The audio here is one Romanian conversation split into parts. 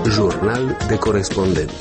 Jurnal de corespondent.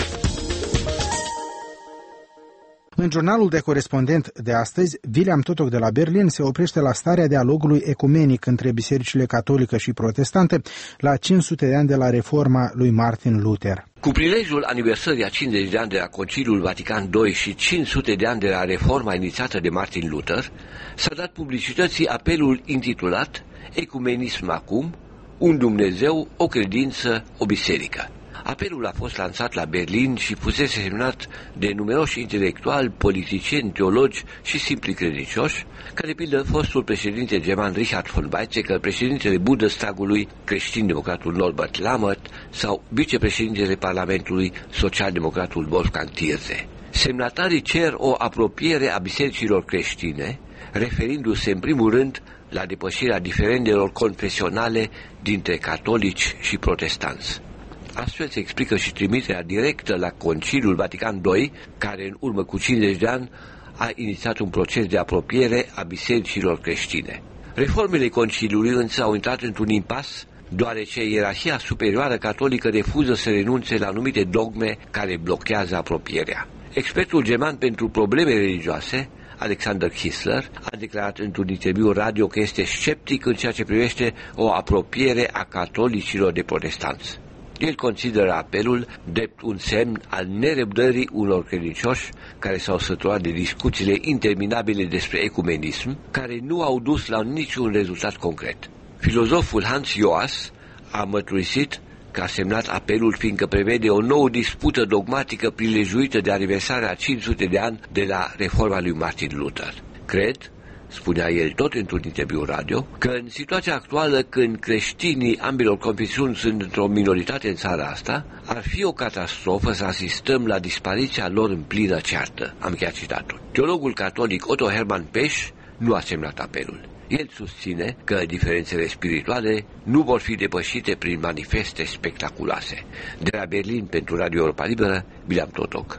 În jurnalul de corespondent de astăzi, William Totok de la Berlin se oprește la starea dialogului ecumenic între bisericile catolică și protestante la 500 de ani de la reforma lui Martin Luther. Cu prilejul aniversării a 50 de ani de la Conciliul Vatican II și 500 de ani de la reforma inițiată de Martin Luther, s-a dat publicității apelul intitulat Ecumenism acum, un Dumnezeu, o credință, o biserică. Apelul a fost lansat la Berlin și fusese semnat de numeroși intelectuali, politicieni, teologi și simpli credincioși, ca de pildă fostul președinte german Richard von Weizsäcker, președintele Bundestagului creștin-democratul Norbert Lammert sau vicepreședintele Parlamentului social-democratul Wolfgang Thierse. Semnatarii cer o apropiere a bisericilor creștine, referindu-se în primul rând la depășirea diferendelor confesionale dintre catolici și protestanți. Astfel se explică și trimiterea directă la Conciliul Vatican II, care în urmă cu 50 de ani a inițiat un proces de apropiere a bisericilor creștine. Reformele Conciliului însă au intrat într-un impas, deoarece ierarhia superioară catolică refuză să renunțe la anumite dogme care blochează apropierea. Expertul german pentru probleme religioase, Alexander Kissler, a declarat într-un interviu radio că este sceptic în ceea ce privește o apropiere a catolicilor de protestanți. El consideră apelul drept un semn al nerăbdării unor credincioși care s-au săturat de discuțiile interminabile despre ecumenism, care nu au dus la niciun rezultat concret. Filozoful Hans Joas a mărturisit că a semnat apelul fiindcă prevede o nouă dispută dogmatică prilejuită de aniversarea a 500 de ani de la reforma lui Martin Luther. Cred, spunea el tot într-un interviu radio, că în situația actuală, când creștinii ambilor confesiuni sunt într-o minoritate în țara asta, ar fi o catastrofă să asistăm la dispariția lor în plină ceartă. Am chiar citatul. Teologul catolic Otto Hermann Pesch nu a semnat apelul. El susține că diferențele spirituale nu vor fi depășite prin manifeste spectaculoase. De la Berlin pentru Radio Europa Liberă, William Totok.